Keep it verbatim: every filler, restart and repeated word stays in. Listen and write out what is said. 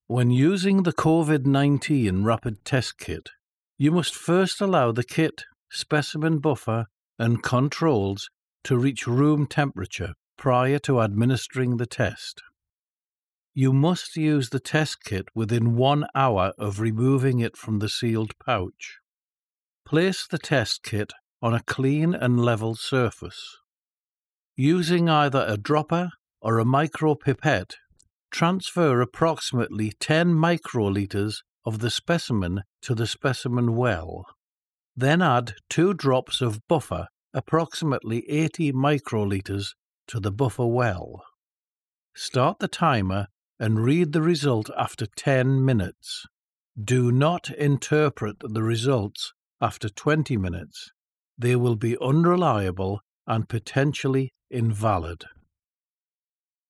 When using the COVID nineteen rapid test kit, you must first allow the kit, specimen buffer, and controls to reach room temperature prior to administering the test. You must use the test kit within one hour of removing it from the sealed pouch. Place the test kit on a clean and level surface. Using either a dropper or a micropipette, transfer approximately ten microliters of the specimen to the specimen well. Then add two drops of buffer, approximately eighty microliters, to the buffer well. Start the timer and read the result after ten minutes. Do not interpret the results after twenty minutes. They will be unreliable and potentially invalid.